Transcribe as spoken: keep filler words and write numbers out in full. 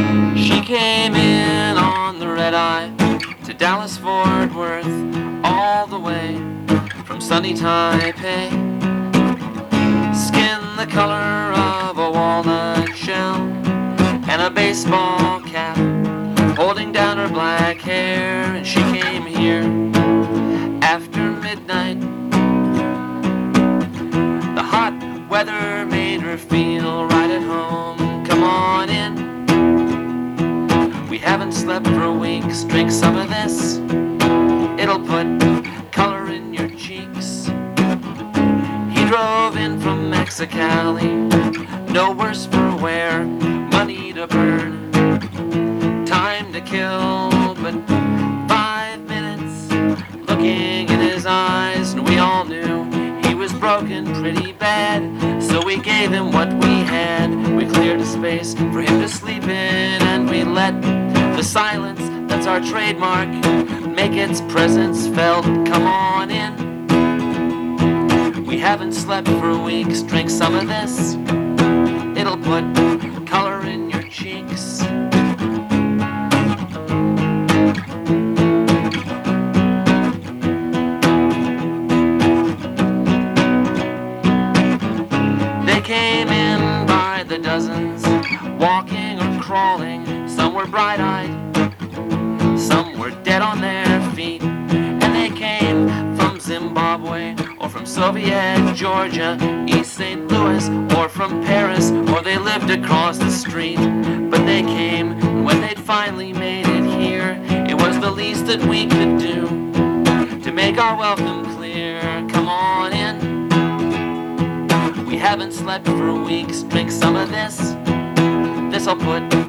She came in on the red-eye to Dallas-Fort Worth, all the way from sunny Taipei. Skin the color of a walnut shell, and a baseball cap holding down her black hair. And she came here after midnight. The hot weather made her feel right at home. Come on in. We haven't slept for weeks. Drink some of this. It'll put color in your cheeks. He drove in from Mexicali, no worse for wear, money to burn, time to kill, but five minutes looking in his eyes, and we all knew he was broken pretty bad. So we gave him what we had. We cleared a space for him to sleep in, and we let the silence that's our trademark make its presence felt. Come on in. We haven't slept for weeks. Drink some of this. It'll put color in your cheeks. They came in by the dozens, walking or crawling. Some were bright-eyed, some were dead on their feet. And they came from Zimbabwe, or from Soviet Georgia, East Saint Louis, or from Paris, or they lived across the street. But they came, and when they'd finally made it here, it was the least that we could do to make our welcome clear. Come on in. We haven't slept for weeks. Drink some of this. This'll put